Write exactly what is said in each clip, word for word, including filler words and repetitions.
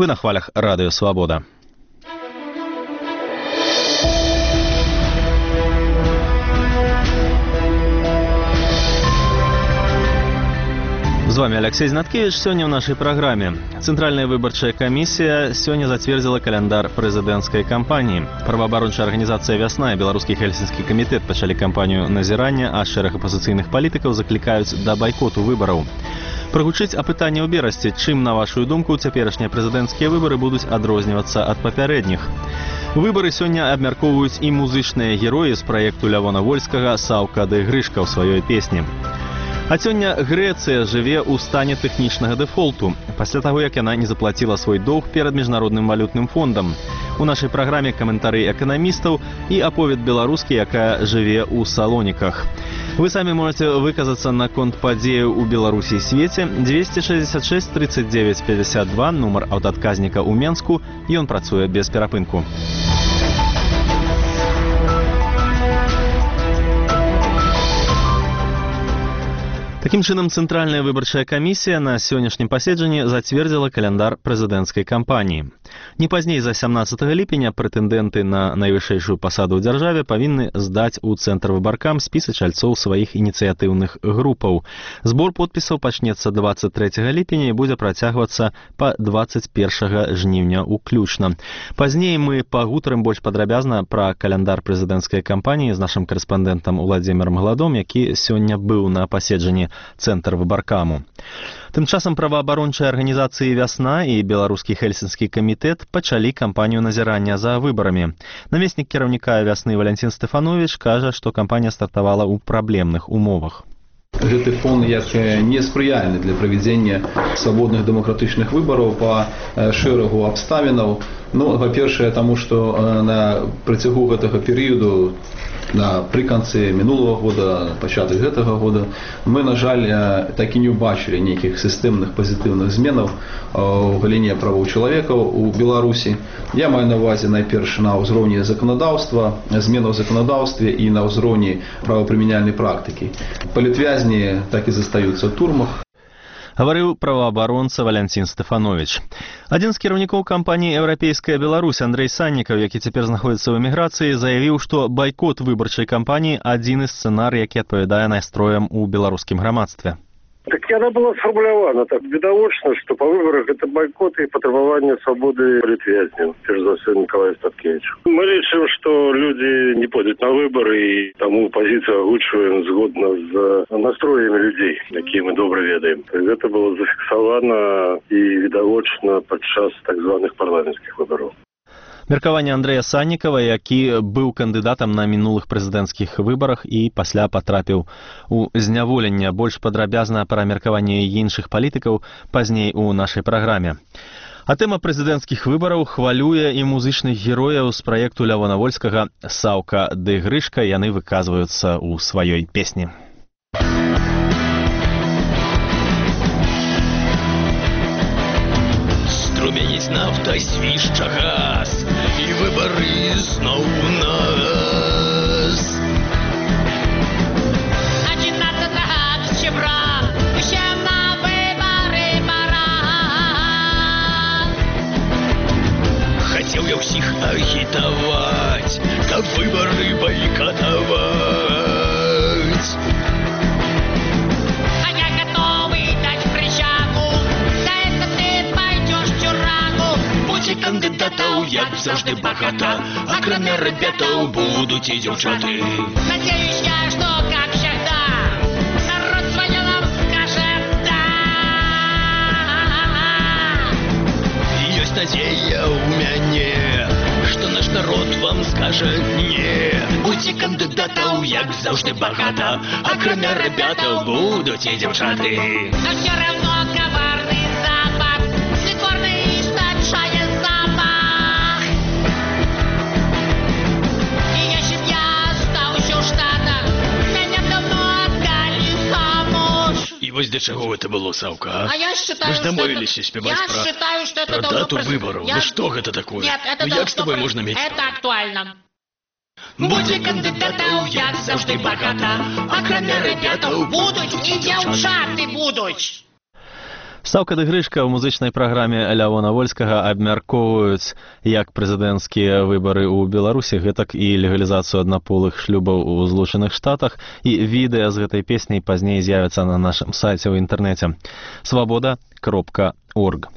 Вы на хвалях Радио Свобода. З вами Алексей Знаткевич. Сегодня в нашей программе. Центральная выборчая комиссия сегодня затвердила календар президентской кампании. Правоабарончая организация «Вясна» и белорусский Хельсинский комитет начали кампанию назирания, а шэраг апозіцыйных палітыкаў закликают до бойкоту выборов. Прогучыць апытанне ў берасці, чым, на вашу думку, цяперашнія прэзідэнцкія выбары будуць адрознівацца ад папярэдніх. Выбары сёння абмяркоўваюць і музычныя героі з праекту Лявона Вольскага «Саўка ды Грышка» ў сваёй песні. А сёння Грэцыя жыве ў стане тэхнічнага дэфолту, пасля таго, як яна не заплаціла свой доўг перад міжнародным валютным фондам. У нашай праграме каментары эканамістаў і аповед беларускі, якая жыве ў Салоніках. Вы самі можете выказацца наконт падзеяў у Беларусі і свеце. двести шестьдесят шесть тридцать девять пятьдесят два, нумар аўтаадказніка ў Менску, і ён працуе без перапынку. Таким чынам, Центральная выборчая комиссия на сегодняшнем паседжанні зацвердзіла календар прэзідэнцкай кампаніі. Не пазней за сямнаццатага ліпеня прэтэндэнты на найвышэйшую пасаду ў дзяржаве павінны здаць у цэнтр выбаркам спісы чальцоў сваіх ініцыятыўных групаў. Збор подпісаў пачнецца двадцать трэцяга ліпеня і будзе працягвацца па двадцать першага жніўня уключна. Пазней мы пагутарым больш падрабязна пра календар прэзідэнцкай кампаніі з нашым карэспандэнтам Уладзімірам Гладом, які сёння быў на паседжанні цэнтр выбаркаму. Тым часам праваабарончыя арганізацыі «Вясна» і беларускі Хельсінскі камітэт пачалі кампанію назірання за выбарамі. Намеснік кіраўніка «Вясны» Валентин Стефанович кажа, што кампанія стартавала ў праблемных умовах. Гэты фон як неспрыяльны для правядзення свабодных дэмакратычных выбараў па шэрагу абставінаў. Ну, па-першае, таму што на працягу гэтага перыяду, на прыканцы мінулого года, пачатак гэтага года, мы, на жаль, так і не ўбачылі нейкіх сістэмных пазітыўных зменаў у галіне правоў чалавека ў Беларусі. Я маю на ўвазе найперш на ўзроўні заканадаўства, зменаў у заканадаўстве і на ўзроўні правапрымяняльнай практыкі. Палітвязні так і застаюцца ў турмах. Гаварыў праваабаронца Валентин Стефанович. Адзін з кіраўнікоў кампаніі «Еўрапейская Беларусь» Андрей Саннікаў, які цяпер знаходзіцца ў эміграцыі, заявіў, што байкот выбарчай кампаніі адзіны сцэнарый, які адпавядае настроям у беларускім грамадстве. Так яна была сфармулявана так відавочна, што па выбарах гэта байкот і патрабаванне свабоды палітвязняў, перш за ўсё Нікалаю Статкевічу. Мы лічым, што людзі не пойдуць на выбары, і таму пазіцыю агучваем згодна з настроямі людзей, якія мы добра ведаем. Гэта было зафіксавана і відавочна падчас так званых парламенцкіх выбараў. Меркаванне Андрэя Саннікава, які быў кандыдатам на мінулых прэзідэнцкіх выбарах і пасля патрапіў у зняволенне. Больш падрабязна пра меркаванне іншых палітыкаў пазней у нашай праграме. А тэма прэзідэнцкіх выбараў хвалюе і музычных герояў з праекту Лявона Вольскага «Саўка ды Грышка». Яны выказваюцца ў сваёй песні. Струмяніць нафта, свішча газ, і выбары зноў у нас. одиннадцатого октября усе на выбары пора. Хацеў я ўсіх агітаваць, каб выбары байкатаваць. Кандыдатаў, як заўжды, багата, акрамя рабятаў будуць і дзяўчаты. Надеюсь я, что, как всегда, народ свое нам скажет «да». Ёсць надзея ў мяне, што наш народ вам скажа «не». Будзе кандыдатаў, як заўжды, багата, акрамя рабятаў будуць і дзяўчаты. Но все равно коварный запах снотворный источает запах. И если б я остался ў Штатах, мяне давно отдали замуж. І вось для чаго гэта было, Саўка? А я считаю, мы ж дамовіліся спяваць я пра, считаю, что это пра давно дату прос- выбараў. я- Ну што гэта такое? Нет, это ну як з тобой можна мець? Это актуально. Будзе кандыдатаў, як заўжды, багата, акрамя рабятаў Будуць і дзяўчаты будуць. Стаўка ды грышка ў музычнай праграме Лявона Вольскага абмяркоўваюць як прэзідэнцкія выбары ў Беларусі, гэтак і легалізацыю аднаполых шлюбаў у Злучаных Штатах, і відэа з гэтай песняй пазней з'явяцца на нашым сайце ў інтэрнэце свабода кропка орг.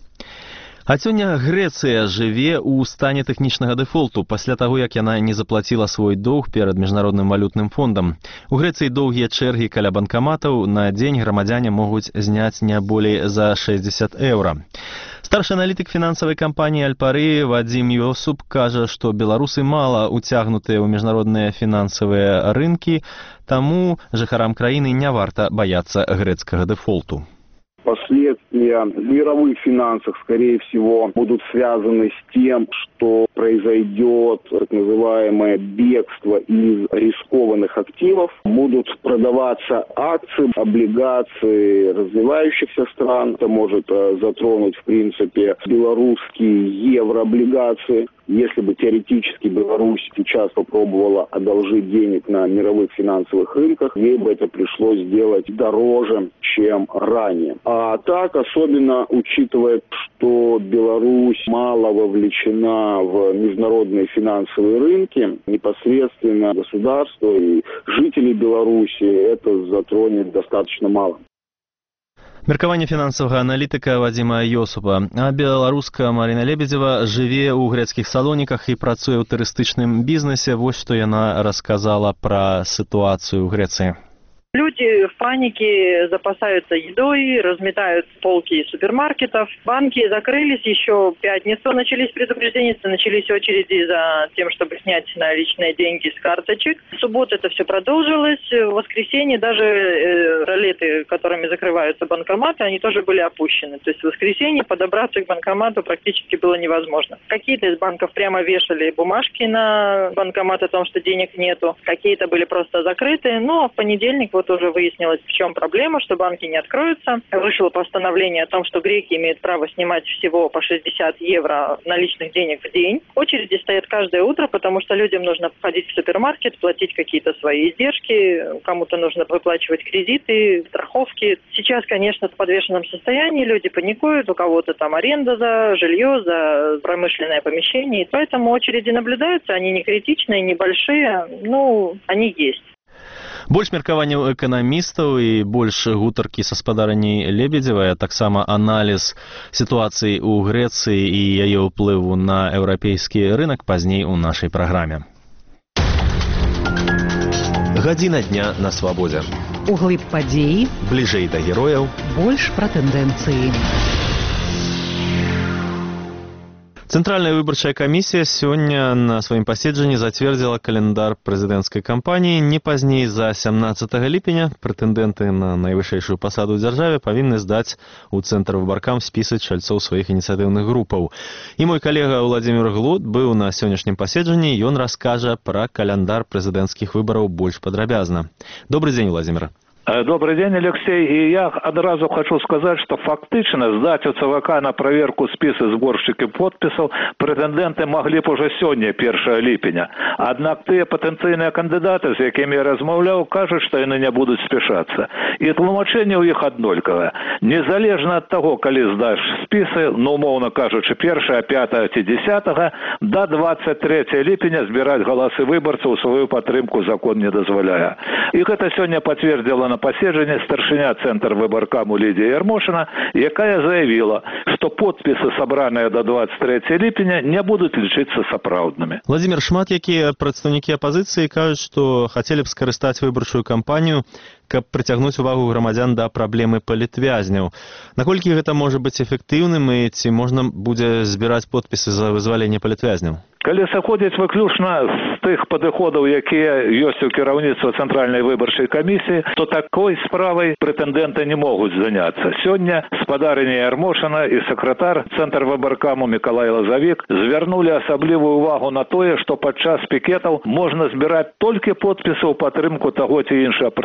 А сёння Грэцыя жыве ў стане тэхнічнага дэфолту пасля таго, як яна не заплаціла свой доўг перад міжнародным валютным фондам. У Грэцыі доўгія чэргі каля банкаматаў, на дзень грамадзяне могуць зняць не болей за шэсцьдзесят еўра. Старшы аналітык фінансавай кампаніі Альпары Вадзім Йосуп кажа, што беларусы мала уцягнутыя ў міжнародныя фінансавыя рынкі, таму жыхарам краіны не варта баяцца грэцкага дэфолту. Последствия в мировых финансах, скорее всего, будут связаны с тем, что произойдет так называемое бегство из рискованных активов. Будут продаваться акции, облигации развивающихся стран. Это может затронуть, в принципе, белорусские еврооблигации. Если бы теоретически Беларусь сейчас попробовала одолжить денег на мировых финансовых рынках, ей бы это пришлось сделать дороже, чем ранее. А так, особенно учитывая, что Беларусь мало вовлечена в международные финансовые рынки, непосредственно государство и жители Беларуси это затронет достаточно мало. Меркаванне фінансавага аналітыка Вадзіма Йосупа. А беларуска Марина Лебедзева жыве ў грэцкіх салоніках і працуе ў турыстычным бізнесе. Вось што яна расказала пра сітуацыю ў Грэцыі. Люди в панике запасаются едой, разметают полки супермаркетов. Банки закрылись еще в пятницу, начались предупреждения, начались очереди за тем, чтобы снять наличные деньги с карточек. В субботу это все продолжилось. В воскресенье даже э, ролеты, которыми закрываются банкоматы, они тоже были опущены. То есть в воскресенье подобраться к банкомату практически было невозможно. Какие-то из банков прямо вешали бумажки на банкомат о том, что денег нету. Какие-то были просто закрыты. Но в понедельник вот уже выяснилось, в чем проблема, что банки не откроются. Вышло постановление о том, что греки имеют право снимать всего по шестьдесят евро наличных денег в день. Очереди стоят каждое утро, потому что людям нужно ходить в супермаркет, платить какие-то свои издержки, кому-то нужно выплачивать кредиты, страховки. Сейчас, конечно, в подвешенном состоянии люди паникуют, у кого-то там аренда за жилье, за промышленное помещение. И поэтому очереди наблюдаются, они не критичные, небольшие, но они есть. Больш меркаванняў эканамістаў і больш гутаркі са спадарняй Лебедзевай, а таксама аналіз сітуацыі ў Грэцыі і яе ўплыву на еўрапейскі рынак пазней у нашай праграме. Гадзіна дня на свабодзе. Углыб падзеі, бліжэй да герояў, больш пра тэндэнцыі. Цэнтральная выбарчая камісія сёння на сваім паседжанні зацвердзіла календар прэзідэнцкай кампаніі. Не пазней за сямнаццатага ліпеня прэтэндэнты на найвышэйшую пасаду ў дзяржаве павінны здаць у цэнтр выбаркам спісы чальцоў сваіх ініцыятыўных групаў. І мой калега Владзімір Глут быў на сённяшнім паседжанні, ён раскажа пра календар прэзідэнцкіх выбараў больш падрабязна. Добрый дзень, Владзімір. Добрый день, Алексей. И я одразу хочу сказать, что фактично сдать у ЦВК на проверку списы сборщики подписов претенденты могли б уже сегодня, первого липеня. Однако те потенциальные кандидаты, с якими я размовлял, кажут, что они не будут спешаться. И тлумачение у них однольковое. Незалежно от того, коли сдашь списы, ну, умовно кажучи, первого, пятого, десятого, до двадцать третьего липеня сбирать голосы выборцев свою подтримку закон не дозволяя. И это сегодня подтвердило на паседжанні старшыня цэнтр выбаркаму Лідія Ярмошина, якая заявила, что подписы, собранные до двадцать третьего липеня, не будут лічыцца сапраўднымі. Владимир, шмат якія прадстаўнікі апазіцыі кажуць, што хацелі б скарыстаць выбарчую кампанію, каб прыцягнуць увагу грамадзян да праблемы палітвязняў. Наколькі гэта можа быць эфектыўным і ці можна будзе збіраць подпісы за вызваленне палітвязняў? Калі сыходзіць выключна з тых падыходаў, якія ёсць у кіраўніцтва цэнтральнай выбарчай камісіі, то такой справай прэтэндэнты не могуць заняцца. Сёння спадарыня Ярмошина і сакратар цэнтр выбаркаму Мікалай Лазавік звярнулі асаблівую увагу на тое, што падчас пікетаў можна збіраць толькі подпісы ў падтрымку таго ці іншага прэтэндэнта,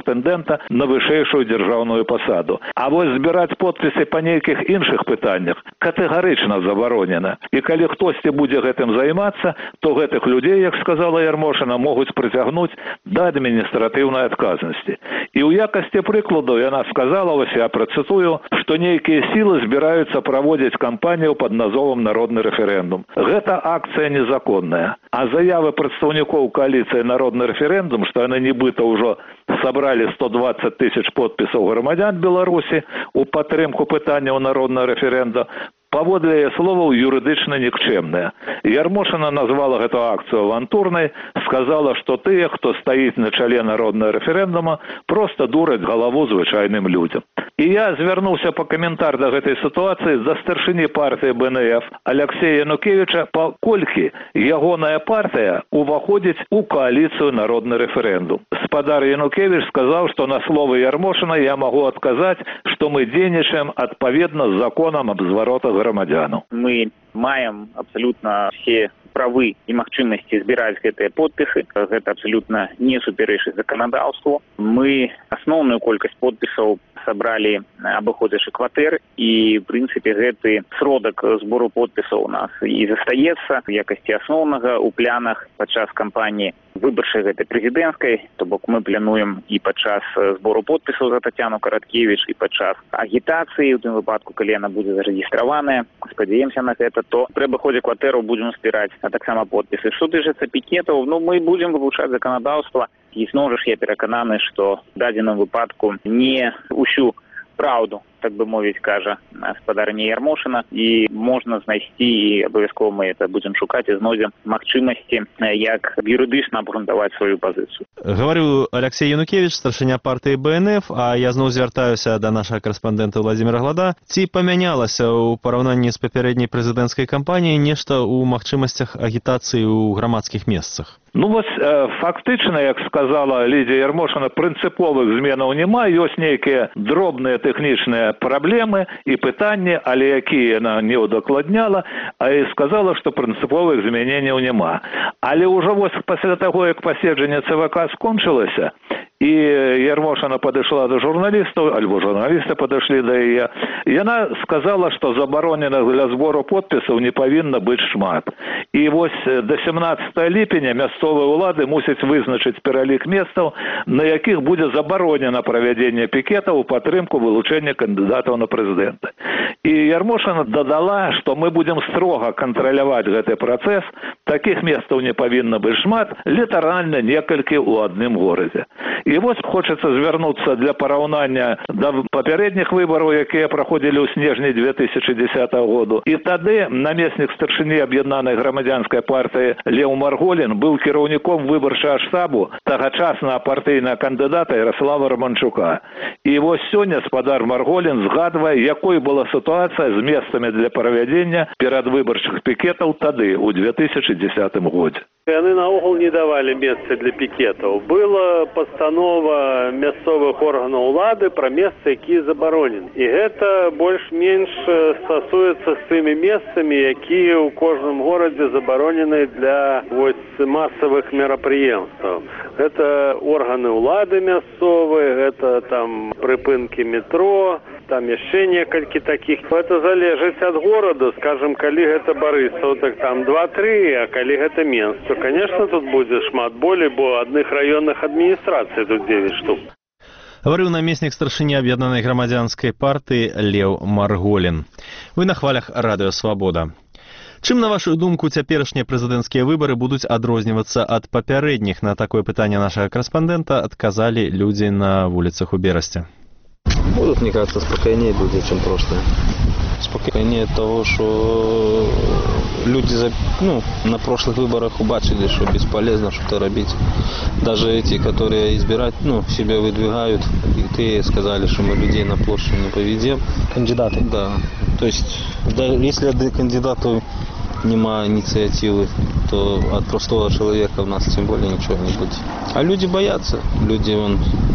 прэтэндэнта на вышэйшую дзяржаўную пасаду. А вось збіраць подпісы па нейкіх іншых пытаннях катэгарычна забаронена. І калі хтосьці будзе гэтым займацца, то гэтых людзей, як сказала Ярмошына, могуць прыцягнуць да адміністратыўнай адказнасці. І ў якасці прыкладу яна сказала, вось я працытую, што нейкія сілы збіраюцца праводзіць кампанію пад назовам «Народны рэферэндум». Гэта акцыя незаконная. А заявы прадстаўнікоў кааліцыі «Народны рэферэндум», што яны нібыта ўжо сабралі сто дваццаць тысяч подпісаў грамадзян Беларусі у падтрымку пытанняў народнага рэферэнда, паводле яе словаў юрыдычна нікчэмная. Ярмошына назвала гэту акцыю авантурнай, сказала, што тыя, хто стаіць на чале народнага рэферэндума, проста дураць галаву звычайным людзям. І я звярнуўся па каментар да гэтай сітуацыі да старшыні партыі бэ эн эф Аляксея Янукевіча, паколькі ягоная партыя уваходзіць у кааліцыю народны рэферэндум. Спадар Янукевіч сказаў, што на словы Ярмошына я магу адказаць, што мы дзейнічаем адпаведна з законам аб зваротах грамадзянаў. Мы маем абсалютна все правы і магчымасці збіраць гэтыя подпісы. Гэта абсалютна не супярэчыць заканадаўству. Мы асноўную колькасць подпісаў сабралі абыходзячы кватэр, і в прынцыпе гэты сродак збору подпісаў у нас і застаецца в якасці асноўнага у планах падчас кампаніі выбарчай гэтай прэзідэнцкай, то бок мы плануем і падчас збору подпісаў за Тацяну Караткевіч, і падчас агітацыі, у тым выпадку, калі яна будзе зарэгістраваная, спадзяемся на гэта, то пры абыходзе кватэраў будзем збіраць, а таксама подпісы. Што тычыцца пікетаў, ну мы будзем вывучаць заканадаўства, і зноў жа я перакананы, што в дадзеным выпадку не ўсю праўду, так бы мовіць, кажа спадарня Ярмошына, і можна знайсці, і абавязкова мы это будзем шукаць і знойдзем магчымасці, як юрыдычна абгрунтаваць сваю пазіцыю. Гаварыў Аляксей Янукевіч, старшыня партыі бэ эн эф, а я зноў звяртаюся да нашага карэспандэнта Владзіміра Глада. Ці памянялася ў параўнанні з папярэдняй прэзідэнцкай кампаніяй нешта ў магчымасцях агітацыі ў грамадскіх месцах? Ну вось фактычна, як сказала Лідія Ярмошына, прынцыповых зменаў няма, ёсць нейкія дробныя тэхнічныя праблемы і пытанні, але якія яна не ўдакладняла, а і сказала, што прынцыповых змяненняў няма. Але ўжо вось пасля таго, як паседжанне цэ вэ ка скончылася, і Ярмошына падышла да журналістаў, альбо журналісты падышлі да яе, яна сказала, што забароненых для збору подпісаў не павінна быць шмат. І вось да сямнаццатага ліпеня мясцовыя ўлады мусяць вызначыць пералік месцаў, на якіх будзе забаронена правядзенне пікетаў у падтрымку вылучэння кандыдатаў на прэзідэнта. І Ярмошына дадала, што мы будзем строга кантраляваць гэты працэс, такіх месцаў не павінна быць шмат, літаральна некалькі ў адным горадзе. І вось хочацца звярнуцца для параўнання да папярэдніх выбараў, якія праходзілі ў снежні дзве тысячы дзесятага году. І тады намеснік старшыні аб'яднанай грамадзянскай партыі Леў Марголін быў кіраўніком выбарчага штабу тагачаснага партыйнага кандыдата Ярослава Романчука. І вось сёння спадар Марголін згадвае, якой была сітуацыя з месцамі для правядзення перадвыбарчых пікетаў тады, у дзве тысячы дзесятым годзе. Яны наогул не давалі месца для пікетаў. Была пастанова мясцовых органаў улады пра месцы, якія забаронены. І гэта больш-менш стасуецца з тымі месцамі, якія ў кожным горадзе забаронены для вось масавых мерапрыемстваў. Гэта органы улады мясцовыя, гэта там прыпынкі метро, там яшчэ некалькі такіх. Гэта залежыць ад гораду. Скажем, калі гэта Барысаў, так там два-тры, а калі гэта Менск, то, конечно, тут будзе шмат болей, бо адных раённых адміністрацый тут девять штук. Гаварыў намеснік старшыні аб'яднанай грамадзянскай партыі Леў Марголін. Вы на хвалях радыё Свабода. Чым, на вашу думку, цяперашнія прэзідэнцкія выбары будуць адрознівацца ад папярэдніх? На такое пытанне нашага корэспандэнта адказалі людзі на вуліцах у Берасці. Будут, мне кажется, спокойнее люди, чем прошлое. Спокойнее от того, что люди ну, на прошлых выборах убачили, что бесполезно что-то робить. Даже эти, которые избирать, ну, себя выдвигают, и ты сказали, что мы людей на площадь не поведем. Кандидаты? Да. То есть, да, если от кандидатов нема инициативы, то от простого человека у нас тем более ничего не будет. А люди боятся. Люди, вон,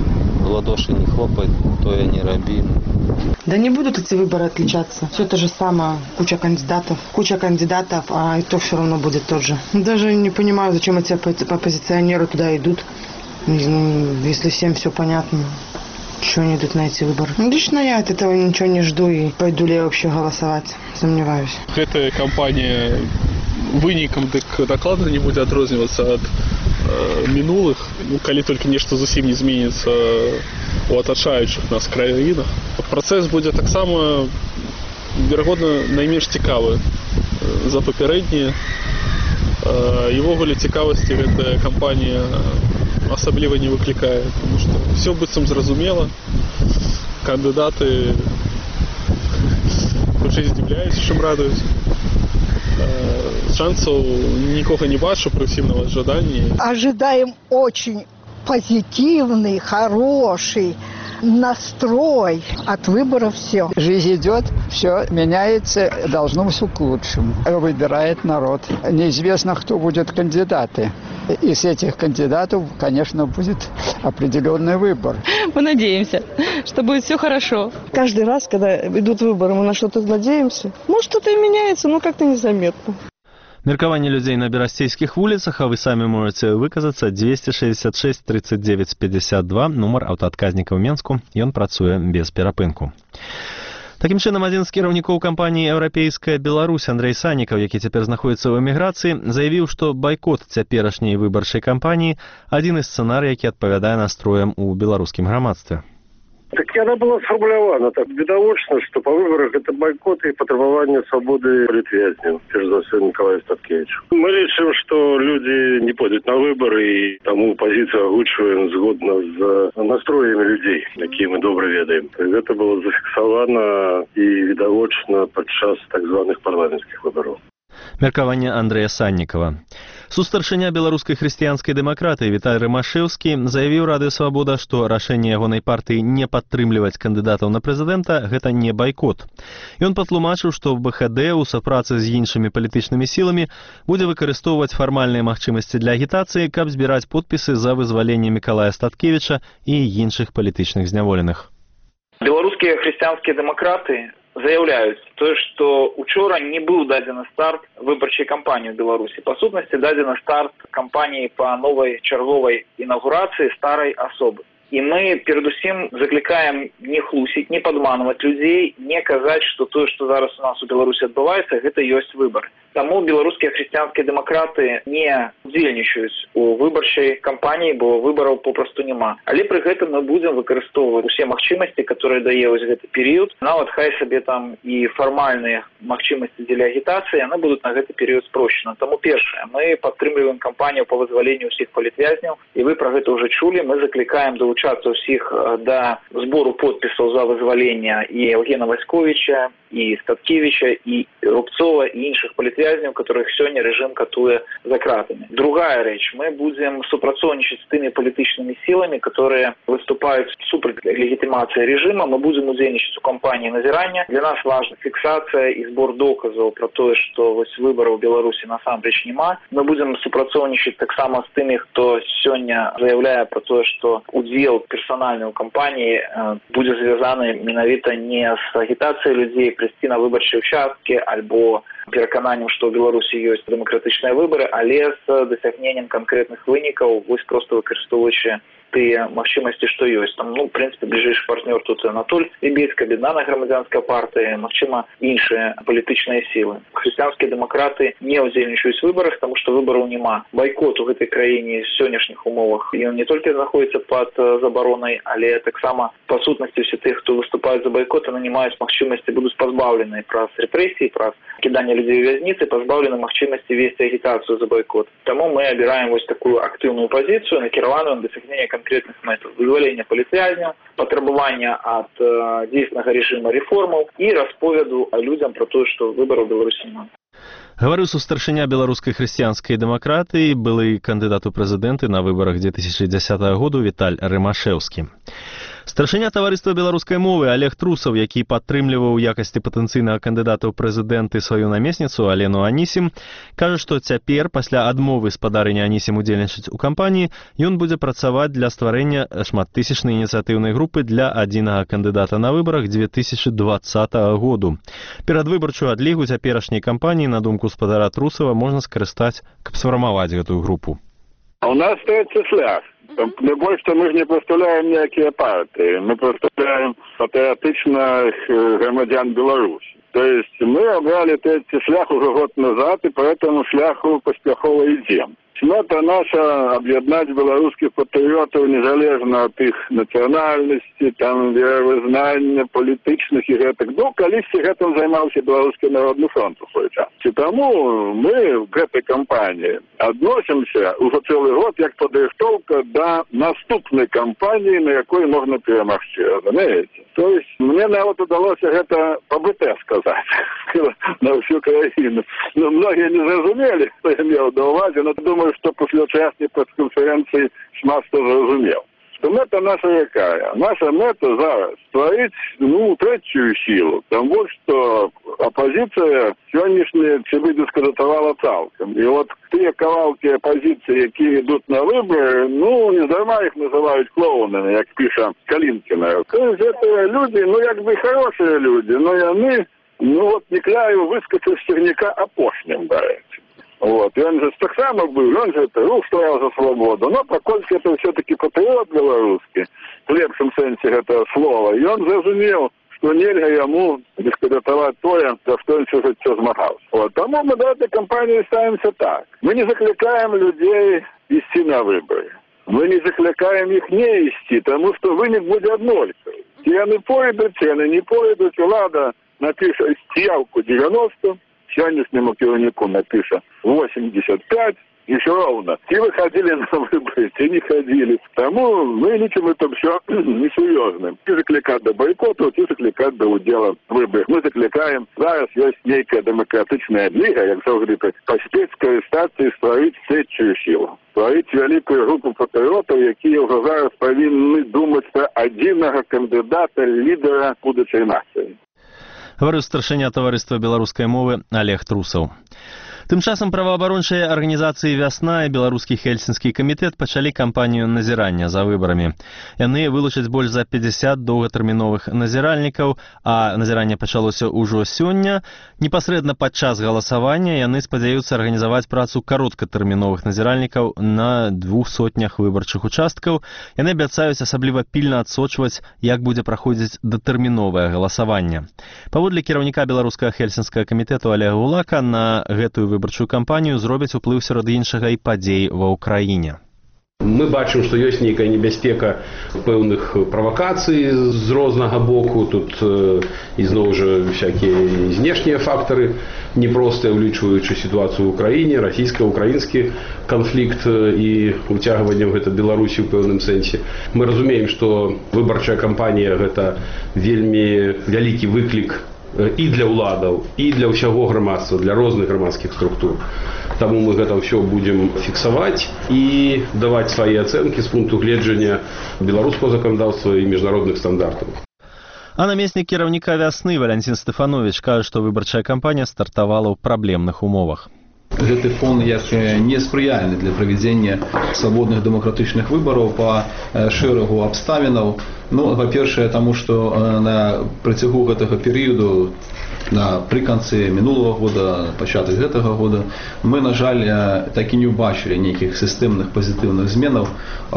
в ладоши не хлопают, то я не роби. Да не будут эти выборы отличаться. Все то же самое. Куча кандидатов. Куча кандидатов, а итог все равно будет тот же. Даже не понимаю, зачем эти оппозиционеры туда идут, если всем все понятно. Чего они идут на эти выборы? Ну, лично я от этого ничего не жду и пойду ли я вообще голосовать. Сомневаюсь. Эта кампания вынікам дык дакладна не будзе адрознівацца ад э, мінулых, ну, калі толькі нешта зусім не зменіцца у атачаючых нас краінах. Працэс будзе таксама, верагодна, найменш цікавы за папярэднія. І ввогуле цікавасці гэтая кампанія асабліва не выклікае, тому што все быццам зразумела, кандыдаты хутчэй здзіўляюць, чым радуюць. Шансов никого не бачу при всем на ожидании. Ожидаем очень позитивный, хороший настрой от выборов. Все. Жизнь идет, все меняется, должно все к лучшему. Выбирает народ. Неизвестно, кто будет кандидаты. Из этих кандидатов, конечно, будет определенный выбор. Мы надеемся, что будет все хорошо. Каждый раз, когда идут выборы, мы на что-то надеемся. Может, что-то и меняется, но как-то незаметно. Меркаванне людзей на берасцейскіх вуліцах, а вы самі можаце выказацца двести шестьдесят шесть тридцать девять пятьдесят два, нумар аўтаадказніка ў Менску, ён працуе без перапынку. Такім чынам, адзін з кіраўнікоў кампаніі «Еўрапейская Беларусь» Андрэй Саннікаў, які цяпер знаходзіцца ў эміграцыі, заявіў, што байкот цяперашняй выбарчай кампаніі – адзін з сцэнарый, які адпавядае настроям у беларускім грамадстве. Так она была сформулирована так видовочно, что по выборах это бойкот и потребование свободы политвязням, прежде за все Николаю Статкевичу. Мы решим, что люди не пойдут на выборы, и тому позицию озвучиваем згодно с настроями людей, какие мы добро ведаем. Это было зафиксовано и видовочно подчас так званых парламентских выборов. Меркаванне Андрэя Саннікава. Сустаршыня беларускай хрысціянскай дэмакратыі Віталь Рымашэўскі заявіў Радыё Свабода, што рашэнне ягонай партыі не падтрымліваць кандыдатаў на прэзідэнта – гэта не байкот. Ён патлумачыў, што бэ ха дэ ў супрацы з іншымі палітычнымі сіламі будзе выкарыстоўваць фармальныя магчымасці для агітацыі, каб збіраць подпісы за вызваленне Мікалая Статкевіча і іншых палітычных зняволеных. Беларускія хрысціянскія дэмакраты заявляюць тое, што учора не быў дадзены старт выбарчай кампаніі ў Беларусі. Па сутнасці дадзены старт кампаніі па новай чарговай інаўгурацыі старай асобы. І мы перадусім заклікаем не хлусіць, не падманваць людзей, не казаць, што тое, што зараз у нас у Беларусі адбываецца, гэта ёсць выбары. Таму беларускія хрысціянскія дэмакраты не удзельнічаюць у выбарчай кампаніі, бо выбараў попросту няма. Але пры гэтым мы будзем выкарыстоўваць усе магчымасці, которые дае вось гэты перыяд. Нават хай сабе там і фармальныя магчымасці для агітацыі, яны будуць на гэты перыяд спрошчаны. Таму першае, мы падтрымліваем кампанію па вызваленню ўсіх палітвязняў, і вы пра гэта ўжо чулі. Мы заклікаем долучацца ўсіх да збору подпісаў за вызваленне і Евгена Васьковіча, і Статкевіча, і Рубцова, і іншых палітвязняў, которых сёння рэжым катуе за кратамі. Другая рэч, мы будзем супрацоўнічаць з тымі палітычнымі сіламі, которые выступаюць супраць легітымацыі рэжыма. Мы будзем удзельнічаць у кампаніі назірання. Для нас важна фіксацыя і збор доказаў пра тое, што вось выбараў у Беларусі насамрэч няма. Мы будзем супрацоўнічаць таксама з тымі, хто сёння заяўляе пра тое, што удзел персанальны ў кампаніі будзе звязаны менавіта не з агітацыяй людзей прыйсці на выбарчыя участкі альбо перакананнем, што ў Беларусі ёсць дэмакратычныя выбары, але з дасягненнем канкрэтных вынікаў, вось проста выкарыстоўваючы тыя магчымасці, што ёсць. Там, ну, в прынцыпе, бліжэйшы партнёр тут Анатоль Лібецька, Аб'яднаная грамадзянская партыя, магчыма, іншыя палітычныя сілы. Хрысціянскія дэмакраты не ўдзельнічаюць у выбарах, таму што выбараў няма. Байкот у гэтай краіне в сённяшніх умовах, ён не толькі знаходзіцца пад забаронай, але таксама па сутнасці ўсе тых, хто выступаюць за байкот, яны не маюць магчымасці, будуць пазбаўлены праз рэпрэсіі, праз кіданне людзей у вязніцы, пазбаўлены магчымасці весці агітацыю за байкот. Таму мы абіраем вось такую актыўную пазіцыю, накіраваную на дасягнення конкретных методов: вызволения палітвязняў, патрабавання ад э, дзейснага рэжыма рэформаў і расповеду людзям пра тое, што выбараў Беларусі няма. Гаварыў сустаршыня беларускай хрысціянскай дэмакратыі, былы кандыдат у прэзідэнты на выбарах две тысячи десятого году Віталь Рымашэўскі. Старшыня таварыства беларускай мовы Олег Трусаў, які падтрымліваў у якасці патэнцыйнага кандыдата ў прэзідэнты сваю намесніцу Алену Анісім, кажа, што цяпер, пасля адмовы спадарыні Анісім удзельнічаць у кампаніі, ён будзе працаваць для стварэння шматтысячнай ініцыятыўнай групы для адзінага кандыдата на выбарах две тысячи двадцатого году. Перадвыбарчую адлігу цяперашняй кампаніі, на думку спадара Трусава, можна скарыстаць, каб сфармаваць гэтую групу. У нас остается шлях. Больш што мы ж не прадстаўляем ніякія партыі, мы прадстаўляем патрыятычных грамадзян Беларусі. То есть мы обрали третий шлях уже год назад, и по этому шляху поспехово идем. Мета наша объединять белорусских патриотов незалежно от их национальности, там, веровызнания, политичных и гэтых. Ну, колись этим занимался Белорусский народный фронт в свой час. И тому мы в этой кампании относимся уже целый год, как подрихтовка до наступной кампании, на якой можно перемогти. Разумеете? То есть мне нават удалось это по БТ сказать на всю краину. Но многие не зразумели, что я имел до уваги, но думаю, что после участия пресс-конференции шмат хто зразумел. Что мета наша якая? Наша мета зараз створить, ну, третью силу. Тому что оппозиция сегодняшняя себе дискредитовала цалком. И вот те кавалки оппозиции, которые идут на выборы, ну, не здарма их называют клоунами, как пишет Калинкина. То есть это люди, ну, как бы хорошие люди, но и они, ну, вот не краю выскочить с черняка опошним, говорят. Вот. И он же так само был, он же это рух стоял за свободу. Но поскольку это все-таки патриот белорусский, в лепшем сенсе этого слова, и он зразумел, что нельзя ему дискредитовать то, за что он все життя змагался. Вот. Тому мы до этой кампании ставимся так. Мы не закликаем людей идти на выборы. Мы не закликаем их не идти, потому что вынік будет одноликовый. Цены пойдут, цены не пойдут, влада напишет явку девяносто, сегодняшнему кирівнику напишет восемьдесят пять, и все ровно. Те выходили на выборы, те не ходили. Тому мы лечим это все несерьезным. Те закликают до бойкота, те закликают до удела в выборах. Мы закликаем, зараз есть некая демократичная лига, как завжди, поспеть скористатися і створити третю силу. Створити велику групу патріотів, які вже зараз повинні думати про одного кандидата, лідера будущої нації. Говорю старшыня таварыства беларускай мовы Олег Трусаў. Тым часам праваабарончыя арганізацыі «Вясна» і беларускі хельсінскі камітэт пачалі кампанію назірання за выбарамі. Яны вылучаць больш за пятьдесят доўгатэрміновых назіральнікаў, а назіранне пачалося ўжо сёння. Непасрэдна падчас галасавання яны спадзяюцца арганізаваць працу кароткатэрміновых назіральнікаў на двух сотнях выбарчых участкаў. Яны абяцаюць асабліва пільна адсочваць, як будзе праходзіць датэрміновае галасаванне. Паводле кіраўніка беларускага хельсінскага камітэту Олега Гулака на гэтую выбарчую кампанію зробяць уплыў сярод іншага і падзей ва ўкраіне. Мы бачым, што ёсць нейкая небяспека пэўных правакацый з рознага боку. Тут ізноў жа всякія знешнія фактары, непростыя, улічваючы сітуацыю ў краіне, расійска-украінскі канфлікт і уцягванне гэта Беларусі ў пэўным сэнсе. Мы разумеем, што выбарчая кампанія гэта вельмі вялікі выклік і для ўладаў, і для ўсяго грамадства, для розных грамадскіх структур. Таму мы гэта ўсё будзем фіксаваць і даваць свае ацэнкі з пункту гледжання беларускага заканадаўства і міжнародных стандартаў. А намеснік кіраўніка «Вясны» Валянцін Стэфанович кажа, што выбарчая кампанія стартавала ў праблемных умовах. Гэты фон як неспрыяльны для правядзення свабодных дэмакратычных выбараў па шэрагу абставінаў. Ну, па-першае, таму што на працягу гэтага перыяду, напрыканцы мінулага года, пачатак гэтага года, мы, на жаль, так і не ўбачылі нейкіх сістэмных пазітыўных зменаў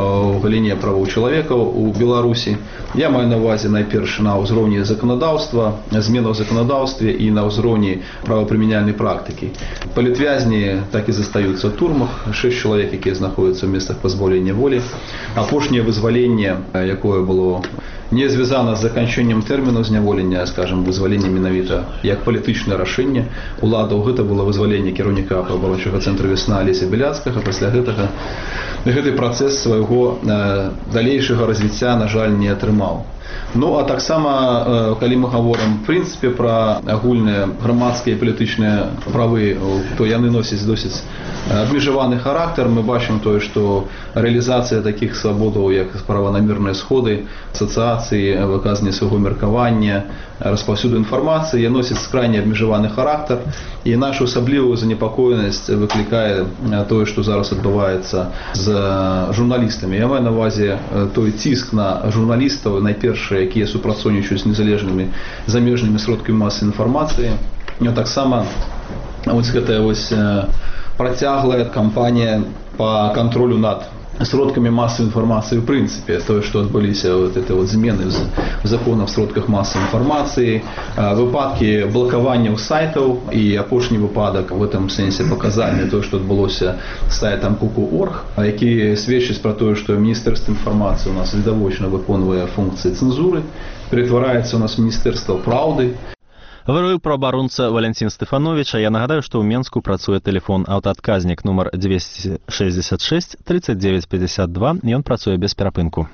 у галіне правоў чалавека ў Беларусі. Я маю на ўвазе найперш на ўзроўні заканадаўства, зменаў у заканадаўстве і на ўзроўні правапрымяняльнай практыкі. Палітвязні так і застаюцца ў турмах, шэсць чалавек, якія знаходзяцца ў месцах пазбаўлення волі. Апошняе вызваленне, якое было не звязана з заканчэннем тэрміну зняволення, скажем, вызваленне менавіта як палітычнае рашэнне уладаў. Гэта было вызваленне кіраўніка праваабарончага цэнтра «Вясна» Алеся Беляцкага. Пасля гэтага гэты працэс свайго далейшага развіцця, на жаль, не атрымаў. Ну, а таксама, калі мы гаворым, в прынцыпе, пра агульныя грамадскія і палітычныя правы, то яны носяць досыць абмежаваны характар. Мы бачым тое, што рэалізацыя такіх свабодаў, як праванамерныя сходы, асацыяцыі, выказанне свайго меркавання, распаўсюду інфармацыі, носяць крайне абмежаваны характар. І нашу асаблівую занепакоенасць выклікае тое, што зараз адбываецца з журналістамі. Я маю на ўвазе той ціск на журналістаў, найпершыя, якія супрацоўнічаюць з незалежнымі замежнымі сродкамі масавай інфармацыі. І таксама вось гэтая вось працяглая кампанія па кантролю над сродками массовой информации в принципе. То, что отбылись вот это вот змены в законах в сродках массовой информации, выпадки блокування сайтов и апошний выпадок в этом сенсе показальный, то, что отбылося сайтом куку точка орг, які свідчать про то, что Министерство информации у нас віддавочно виконує функции цензуры, перетворяется у нас в Министерство правды. Говорю про абаронца Валентин Стефанович, а я нагадаю, что у Менску працуе телефон аўтаадказнік нумар двести шестьдесят шесть тридцать девять пятьдесят два, и он працуе без перапынку.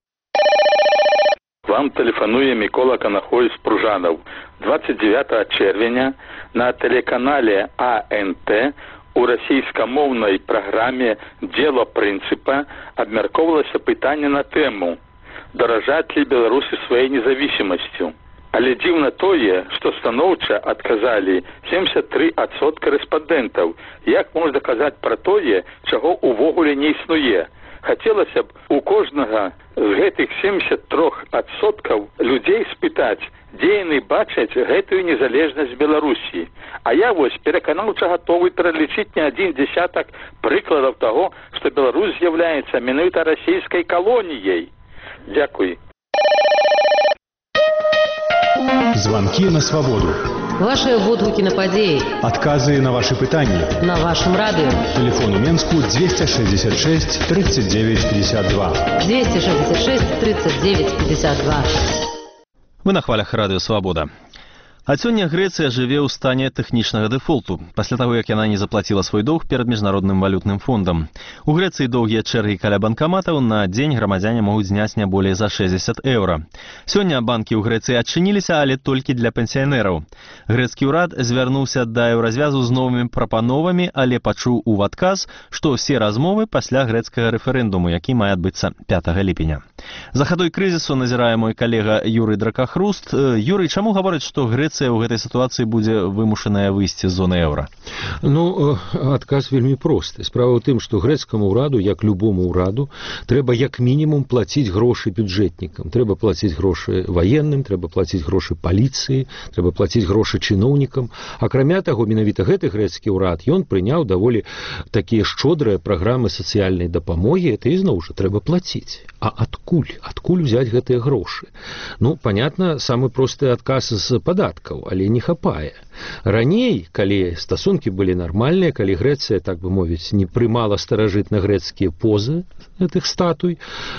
Вам тэлефануе Мікола Канахой з Пружанаў. двадцать девятого чэрвеня на телеканале А Н Т у расійскамоўнай праграме «Дело принципа» абмяркоўвалася пытанне на тэму «Даражаць ли беларусы сваёй независимостью?». Але дзіўна тое, што станоўча адказалі семьдесят три адсотка рэспандэнтаў. Як можна казаць пра тое, чаго ўвогуле не існуе? Хацелася б у кожнага з гэтых семьдесят три адсоткаў людзей спытаць, дзе яны бачаць гэтую незалежнасць Беларусі. А я вось пераканаўча гатовы пералічыць не адзін дзясятак прыкладаў таго, што Беларусь з'яўляецца менавіта расійскай калоніяй. Дзякуй. Звонки на свободу. Ваши водгуки на подеи. Отказы на ваши пытания. На вашем радио. Телефон у Менску двести шестьдесят шесть тридцать девять пятьдесят два. двести шестьдесят шесть тридцать девять пятьдесят два. Вы на хвалях радыё Свабода. А сёння Грэцыя жыве ў стане тэхнічнага дэфолту, пасля таго, як яна не заплаціла свой доўг перад міжнародным валютным фондам. У Грэцыі доўгія чэргі каля банкаматаў, на дзень грамадзяне могуць зняць не болей за шэсцьдзесят еўра. Сёння банкі ў Грэцыі адчыніліся, але толькі для пенсіянераў. Грэцкі ўрад звярнуўся да еўразвязу з новымі прапановамі, але пачуў у адказ, што ўсе размовы пасля грэцкага рэферэндуму, які мае адбыцца пятага ліпеня. За хадой крызісу назірае мой калега Юрый Дракахруст. Юрый, чаму гаворыць, што Грэцыя ў гэтай сітуацыі будзе вымушаная выйсці з зоны еўра? Ну, адказ вельмі просты. Справа ў тым, што грэцкаму ўраду, як любому ўраду, трэба як мінімум плаціць грошы бюджэтнікам. Трэба плаціць грошы ваенным, трэба плаціць грошы паліцыі, трэба плаціць грошы чыноўнікам. Акрамя таго, менавіта гэты грэцкі ўрад, ён прыняў даволі такія шчодрыя праграмы сацыяльнай дапамогі, это ізноў жа трэба плаціць. А адкуль? Адкуль взять гэтыя грошы? Ну, понятно, самы просты адказ з падаткаў, але не хапае. Раней, калі стасункі былі нармальныя, калі Грэцыя, так бы мовіць, не прымала старажытна-грэцкія позы гэтых статуй,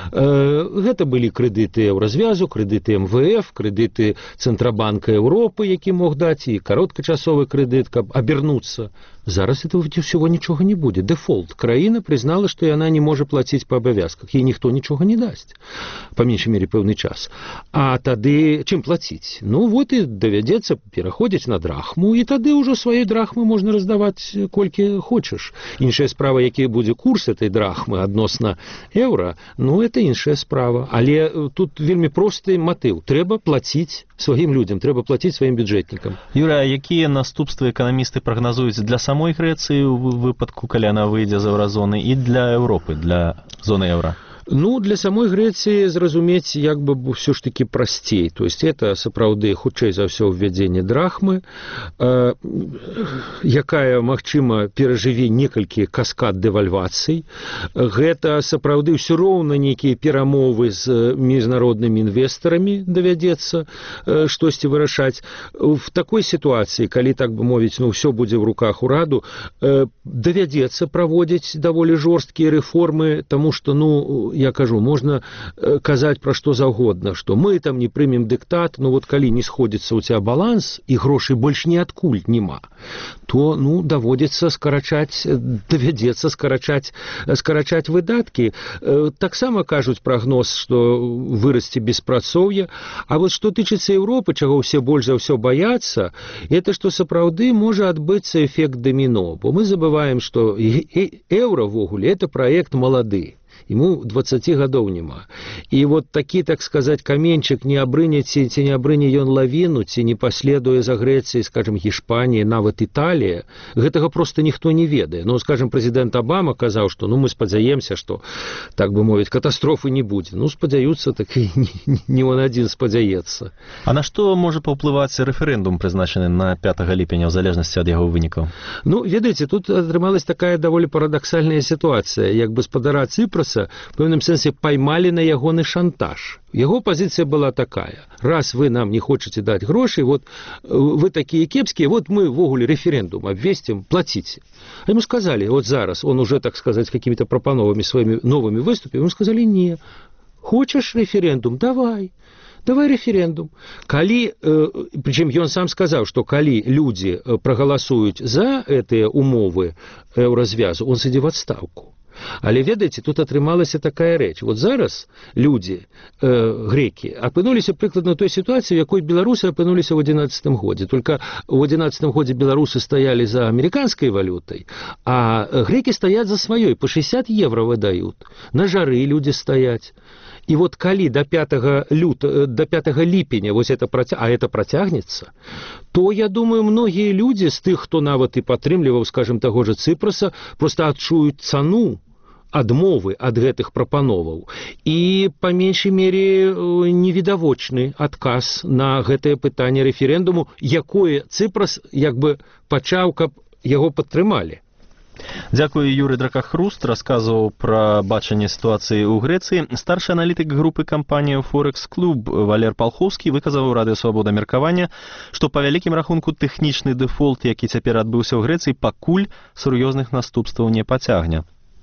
э, гэта былі крэдыты еўразвязу, крэдыты эм вэ эф, крэдыты Цэнтрабанка Еўропы, які мог даць, і кароткачасовы крэдыт, каб абернуцца. Зараз этого всего ничего не будет. Дефолт. Краіна признала, что яна не может платить по обовязках. Ей никто ничего не даст. По меньшей мере, пэўны час. А тады чым платить? Ну, вот и доведется переходить на драхму, и тады уже своей драхмы можно раздавать колькі хочешь. Іншая справа, які будзе курс этой драхмы адносна еўра, ну, это іншая справа. Але тут вельмі просты матыў. Трэба платить сваім людям, трэба платить сваім бюджэтнікам. Юра, а якія наступствы эканамісты прагназуюць для самой Грэцыі ў выпадку, калі яна выйдзе з еўразоны, і для Еўропы, для зоны еўра? Ну, для самой Грэцыі зразумець як бы все ж таки прасцей. То есть это сапраўды хутчэй за ўсё ўвядзенне драхмы, э, якая, магчыма, перажыве некалькі каскад дэвальвацый. Гэта сапраўды ўсё роўна нейкія перамовы з міжнароднымі інвестарамі давядзецца э, штосьці вырашаць. В такой сітуацыі, калі, так бы мовіць, ну, ўсё будзе ў руках ураду, э, давядзецца праводзіць даволі жорсткія рэформы, таму што, ну, я кажу, можна казаць пра што заўгодна, што мы там не прымем дыктат, но вот калі не сходзіцца ў цябе баланс і грошай больш ніадкуль няма, то, ну, даводзіцца скарачаць, давядзецца скарачаць, скарачаць выдаткі. Таксама кажуць прагноз, што вырасце беспрацоўе. А вот што тычыцца Еўропы, чаго ўсе больш за ўсё баяцца, это што сапраўды можа адбыцца эфект даміно, бо мы забываем, што еўра ввогуле это праект малады. Ему двадцати гадоў няма. І вот такі, так сказать, каменчик не абрыне, ці, ці не абрыне ён лавіну, ці не паследуе за Грэцыяй, скажем, Гішпанія, нават Італія, гэтага просто ніхто не ведае. Ну, скажем, прэзідэнт Абама казаў, што, ну, мы спадзяемся, што, так бы мовіць, катастрофы не будзе. Ну, спадзяюцца, так і не, не он адзін спадзяецца. А на што можа паўплываць рэферэндум, прызначаны на пятага ліпеня, ў залежнасці ад яго вынікаў? Ну, ведаеце, тут атрымалась такая даволі парадаксальная сітуацыя. Як гаспадара Цыпраса Цыпраса в пэўным сэнсе поймали на ягоны шантаж. Яго пазіцыя была такая: раз вы нам не хочаце даць грошай, вот вы такія кепскія, вот мы ввогуле референдум обвесцім, плаціце. А ему сказали, вот зараз, он уже, так сказать, какими-то пропановыми своими новыми выступил, ему сказали: не, хочешь референдум, давай. Давай референдум. Калі, э, причем ён сам сказал, что калі люди проголосуют за гэтыя умовы еўразвязу, он сыдзе в отставку. Але, ведаеце, тут атрымалася такая рэч. Вот зараз люди, э, греки, апынуліся прыкладна той ситуации, в якой беларусы апынуліся в одиннадцатым годзе. Только в одиннадцатым годзе беларусы стояли за американской валютой, а греки стоят за своей, по шестьдесят евро выдают. На жары люди стоять. И вот калі до пятого люта, до пятого ліпеня вот это протя... а это протягнется, то, я думаю, многие люди з тых, хто нават і падтрымліваў, скажем, таго же Цыпраса, просто адчуюць цану адмовы ад гэтых прапановаў і па меншай мере невідавочны адказ на гэтае пытанне рэферэндуму, якое Цыпрас як бы пачаў, каб яго падтрымалі. Дзякую, Юрий Дракахруст рассказывал про бачанне ситуации у Греции. Старший аналитик группы компании Forex Club Валер Палховский выказал у Радио Свобода меркаванне, что по вялікім рахунку тэхнічны дэфолт, які цяпер адбыўся ў Греции, пакуль сур'ёзных наступстваў не пацягне.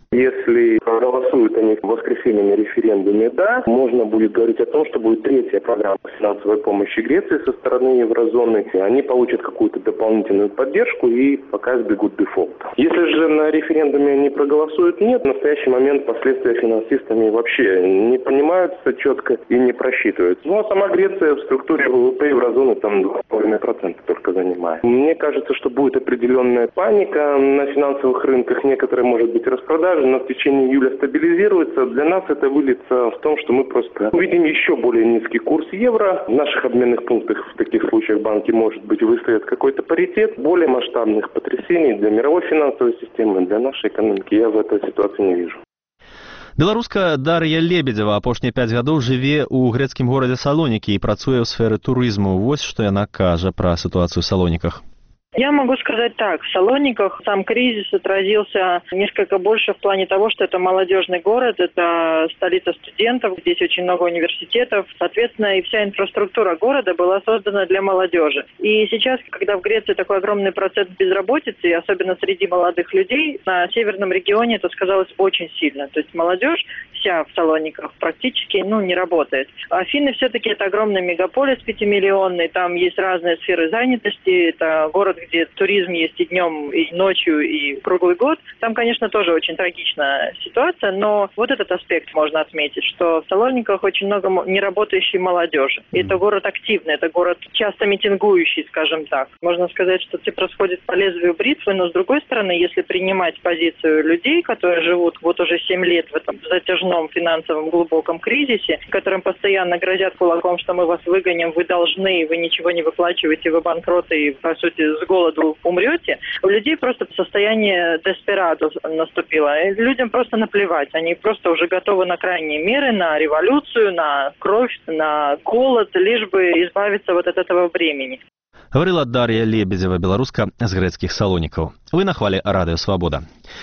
Если проголосуют они в воскресенье на референдуме «да», можно будет говорить о том, что будет третья программа финансовой помощи Греции со стороны еврозоны. Они получат какую-то дополнительную поддержку и пока избегут дефолта. Если же на референдуме они проголосуют «нет», в настоящий момент последствия финансистами вообще не понимаются четко и не просчитываются. Ну а сама Греция в структуре ВВП еврозоны там два с половиной процента только занимает. Мне кажется, что будет определенная паника на финансовых рынках, некоторые, может быть, распродажи, но в течение июля стабилизируется. Для нас это выльется в том, что мы просто увидим еще более низкий курс евро. В наших обменных пунктах в таких случаях банки, может быть, выставят какой-то паритет. Более масштабных потрясений для мировой финансовой системы, для нашей экономики я в этой ситуации не вижу. Беларуска Дар'я Лебедзева апошнія пяць гадоў жыве ў грэцкім горадзе Салонікі і працуе ў сферы турызму. Вось што яна кажа пра сітуацыю ў Салоніках. Я могу сказать так, в Салониках сам кризис отразился несколько больше в плане того, что это молодежный город, это столица студентов, здесь очень много университетов, соответственно, и вся инфраструктура города была создана для молодежи. И сейчас, когда в Греции такой огромный процент безработицы, и особенно среди молодых людей, на северном регионе это сказалось очень сильно. То есть молодежь вся в Салониках практически ну, не работает. Афины все-таки это огромный мегаполис пятимиллионный, там есть разные сферы занятости, это город, где туризм есть и днем, и ночью, и круглый год. Там, конечно, тоже очень трагичная ситуация, но вот этот аспект можно отметить, что в Салониках очень много неработающей молодежи. И это город активный, это город часто митингующий, скажем так. Можно сказать, что Цыпрас ходит по лезвию бритвы, но с другой стороны, если принимать позицию людей, которые живут вот уже семь лет в этом затяжном финансовом глубоком кризисе, которым постоянно грозят кулаком, что мы вас выгоним, вы должны, вы ничего не выплачиваете, вы банкроты и, по сути, с голоду умрете, у людей просто состояние деспирадо наступило. И людям просто наплевать. Они просто уже готовы на крайние меры, на революцию, на кровь, на голод, лишь бы избавиться вот от этого бремени. Говорила Дар'я Лебедзева, беларуска з грэцкіх Салонікаў. Вы на хвале Радыё Свабода.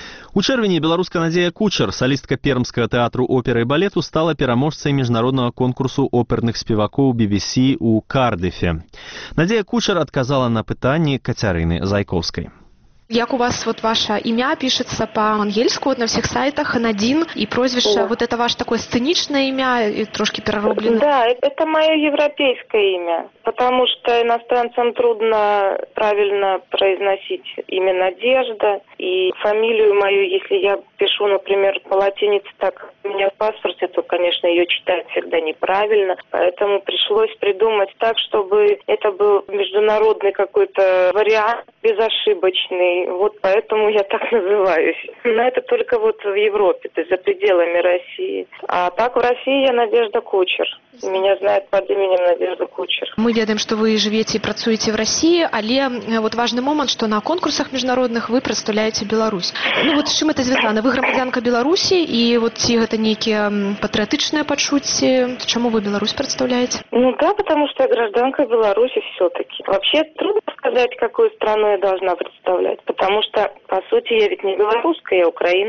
У чэрвені беларуска Надзея Кучар, салістка пермскага тэатру оперы і балету, стала пераможцай міжнароднага конкурсу оперных спевакоў би би си ў Кардыфе. Надзея Кучар адказала на пытанні Кацярыны Зайковскай. Як у вас вот ваше имя пишется по-ангельску вот на всех сайтах, Надин, и прозвище, да. Вот это ваше такое сценичное имя, и трошки перероблено? Да, это мое европейское имя, потому что иностранцам трудно правильно произносить имя Надежда, и фамилию мою, если я пишу, например, по латинице, так у меня в паспорте, то, конечно, ее читать всегда неправильно, поэтому пришлось придумать так, чтобы это был международный какой-то вариант, безошибочный. Вот поэтому я так называюсь. Но это только вот в Европе, то есть за пределами России. А так в России я Надежда Кучер. Меня знают под именем Надежда Кучер. Мы ведаем, что вы живете и працуеце в России, але вот важный момент, что на конкурсах международных вы представляете Беларусь. Ну вот с чем это звязано? Вы громадянка Беларуси, и вот ці гэта нейкія патрыятычныя пачуцці. Чему вы Беларусь представляете? Ну да, потому что я гражданка Беларуси все-таки. Вообще трудно сказать, какую страну я должна представлять, потому что, по сути, я ведь не белоруска, я украинка.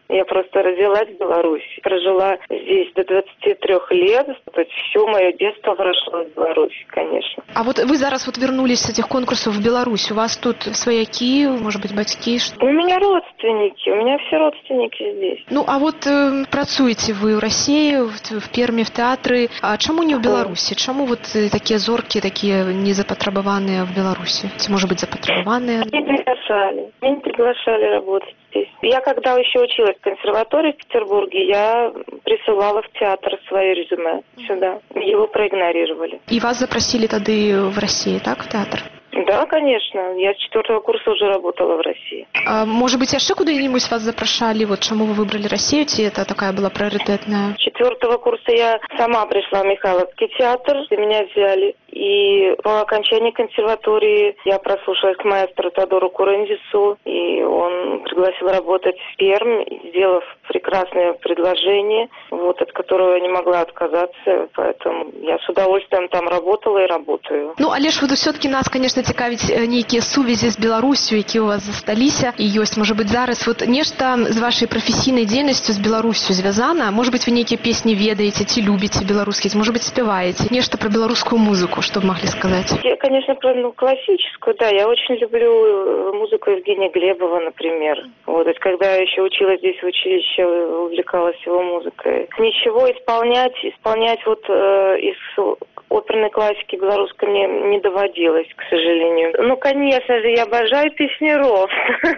Я просто родилась в Беларуси, прожила здесь до двадцати трёх лет, то есть все мое детство прошло в Беларуси, конечно. А вот вы зараз вот вернулись с этих конкурсов в Беларусь, у вас тут свояки, может быть, батьки? У меня родственники, у меня все родственники здесь. Ну, а вот э, працуеце вы ў Расіі, в, в Пермі, в тэатры, а чаму не ў Беларусі? Чаму вот э, такія зоркі, такія незапатрабаваныя в Беларуси? Ці, может быть, запатрабаваныя? Не приглашали, меня не приглашали работать здесь. Я когда еще училась в консерватории в Петербурге, я присылала в театр свое резюме сюда. Его проигнорировали. И вас запросили тады в России, так, в театр? Да, конечно. Я с четвертого курса уже работала в России. А, может быть, яшчэ куды-нибудь вас запрашалі? Вот чему вы выбрали Россию? Ці это такая была приоритетная? С четвертого курса я сама пришла в Михайловский театр, и меня взяли. И по окончании консерватории я прослушалась к маэстро Тодору Курендису, и он пригласил работать в Пермь, сделав прекрасное предложение, вот, от которого я не могла отказаться, поэтому я с удовольствием там работала и работаю. Ну, але ж вот все-таки нас, конечно, цікавіць нейкія сувязі з Беларусью, які у вас засталіся і ёсць, может быть, зараз вот нешта з вашай прафесійнай дзейнасцю з Беларусью звязана, может быть, вы нейкія песні ведаеце, ці любіце беларускія, может быть, спяваеце, нешта про беларускую музыку, что бы могли сказать? Я, конечно, про ну, классическую, да, я очень люблю музыку Евгения Глебова, например. Вот, то есть, когда я еще училась здесь в училище, увлекалась его музыкой. Ничего исполнять, исполнять вот э, из оперной классики белорусской мне не доводилось, к сожалению. Ну, конечно же, я обожаю песняров.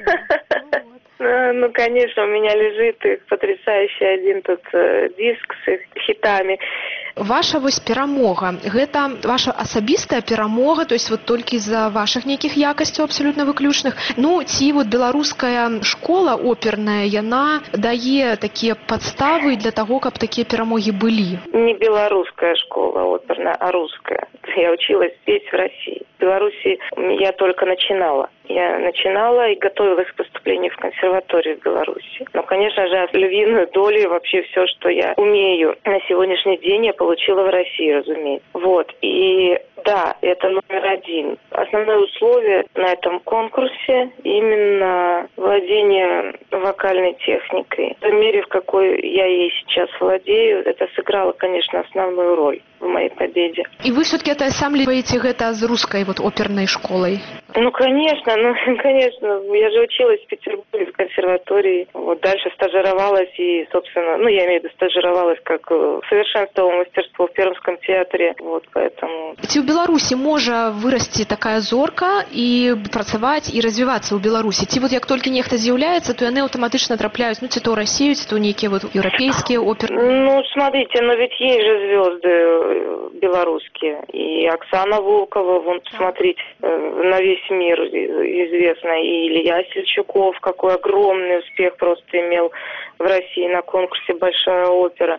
Ну, конечно, у меня лежит их потрясающий один тут диск с их хитами. Ваша вось перамога, гэта ваша асабістая перамога, то есть вот толькі з-за ваших нейкіх якасцяў абсолютно выключных. Ну, ці вот беларуская школа оперная, яна дае такія падставы для того, каб такія перамогі былі? Не белорусская школа оперная, а русская. Я училась здесь, в России. В Беларуси я только начинала. Я начинала и готовилась к поступлению в консерваторию в Беларуси. Но, конечно же, львиную долю вообще все, что я умею на сегодняшний день, я получила в России, разумеется. Вот. И да, это номер один. Основное условие на этом конкурсе именно владение вокальной техникой. В мере, в какой я ей сейчас владею, это сыграло, конечно, основную роль в моей победе. И вы все-таки отосамливаете это с русской вот оперной школой? Ну, конечно, ну, конечно. Я же училась в Петербурге в консерватории. Вот дальше стажировалась и, собственно, ну, я имею в виду, стажировалась как совершенствовала мастерство в Пермском театре. Вот, поэтому... Ці ў Беларусі можа вырасці такая зорка і працаваць і развівацца ў Беларусі? Ці вот як толькі нехта з'яўляецца, то яны аўтаматычна трапляюць, ну, ці то ў Расію, ці то нейкія вот еўрапейскія оперы? Ну, смотрите, но ведь есть же звезды белорусские. И Оксана Волкова, вон, посмотрите, на весь мир известна. И Илья Сельчуков, какой огромный успех просто имел в России на конкурсе «Большая опера».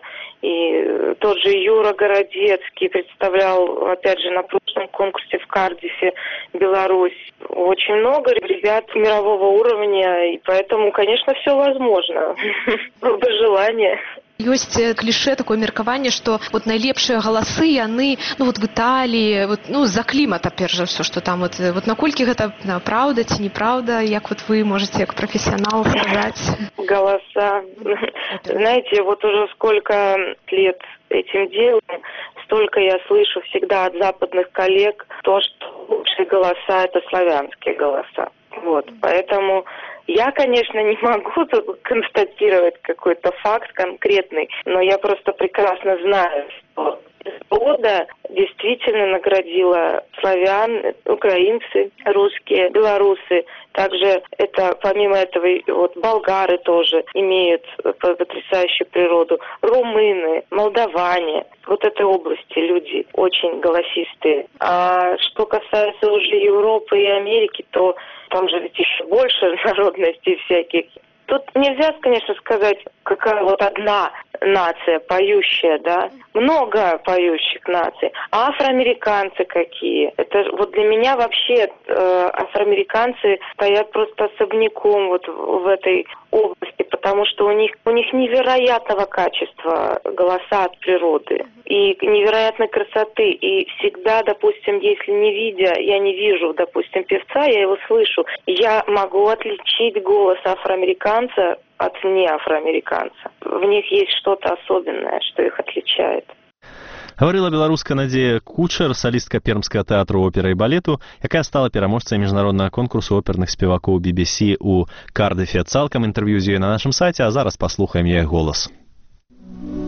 И тот же Юра Городецкий представлял, опять же, на прошлом конкурсе в Кардифе, Беларусь. Очень много ребят мирового уровня, и поэтому, конечно, все возможно. Было желание. Ёсць кліше, такое меркаванне, што вот найлепшыя галасы яны, ну вот в Італіі, вот, ну з-за клімата перш за ўсё, што там вот, вот наколькі гэта праўда ці неправда, як вот вы можете як профессионал сказать? Голоса. Знаете, вот уже сколько лет этим делом, столько я слышу всегда от западных коллег то, что лучшие голоса — это славянские голоса. Вот, поэтому я, конечно, не могу тут констатировать какой-то факт конкретный, но я просто прекрасно знаю, что природа действительно наградила славян, украинцы, русские, белорусы. Также это, помимо этого, вот болгары тоже имеют потрясающую природу, румыны, молдаване. Вот этой области люди очень голосистые. А что касается уже Европы и Америки, то там же ведь еще больше народностей всяких. Тут нельзя, конечно, сказать, какая вот одна нация поющая, да. Много поющих наций. А афроамериканцы какие? Это вот для меня вообще э, афроамериканцы стоят просто особняком вот в этой области, потому что у них у них невероятного качества голоса от природы и невероятной красоты. И всегда, допустим, если не видя, я не вижу, допустим, певца, я его слышу, я могу отличить голос афроамериканца от неафроамериканца. В них есть что-то особенное, что их отличает. Гаварыла беларуска Надзея Кучар, салістка пермскага тэатру оперы і балету, якая стала пераможцай міжнароднага конкурсу оперных спевакоў би би си ў Кардыфе. Цалкам інтэрв'ю з ёй на нашым сайце, а зараз паслухаем яе голас.